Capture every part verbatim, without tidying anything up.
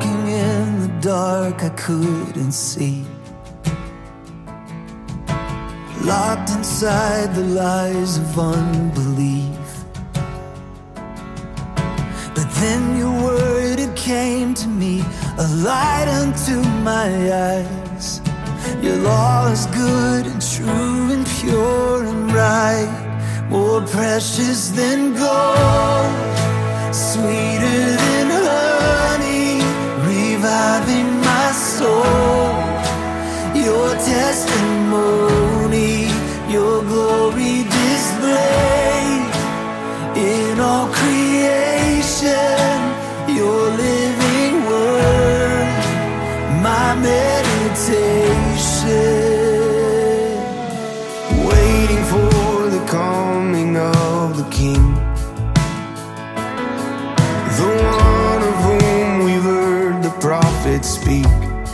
walking in the dark I couldn't see, locked inside the lies of unbelief. But then your word, it came to me, a light unto my eyes. Your law is good and true and pure and right, more precious than gold, sweeter than honey, reviving my soul. Your testimony, your glory displayed in all creation, your living word, my meditation. Waiting for the coming of the King, the one of whom we've heard the prophets speak.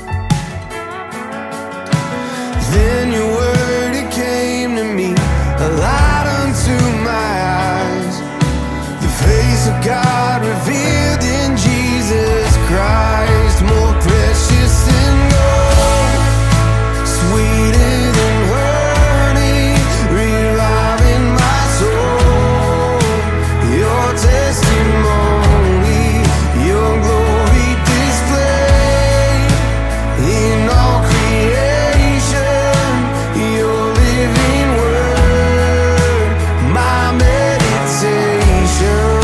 Then your word, it came to me, a light unto my eyes, the face of God revealed in Jesus Christ, more precious than gold, sweeter than honey, reviving my soul. Your testimony, your glory displayed in all creation, your living word, my meditation.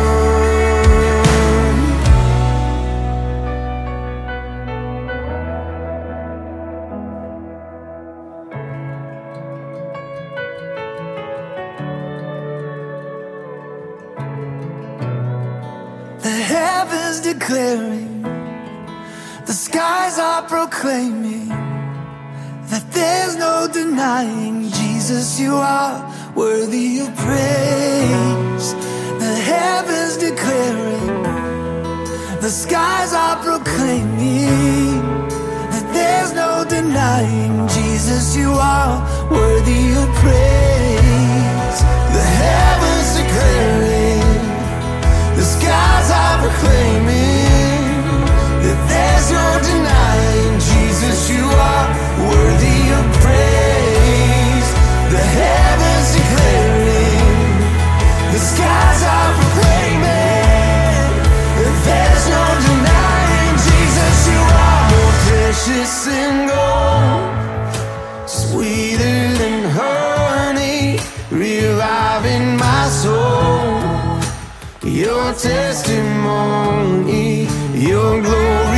The heavens declaring, the skies are proclaiming that there's no denying, Jesus, you are worthy of praise. The heavens declaring, the skies are proclaiming that there's no denying, Jesus, you are worthy of praise. The heavens declaring, the skies are proclaiming that there's no denying, Jesus, you are worthy of praise. The heavens declaring, the skies are proclaiming that there's no denying, Jesus, you are more precious than gold, sweeter than honey, reviving my soul. Your testimony, your glory